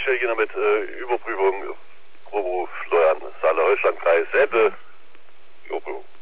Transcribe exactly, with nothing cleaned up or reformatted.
Bestelljena mit äh, Überprüfung, Groberuf, Steuern, Saale, Holstlandkreis, selbe Überprüfung.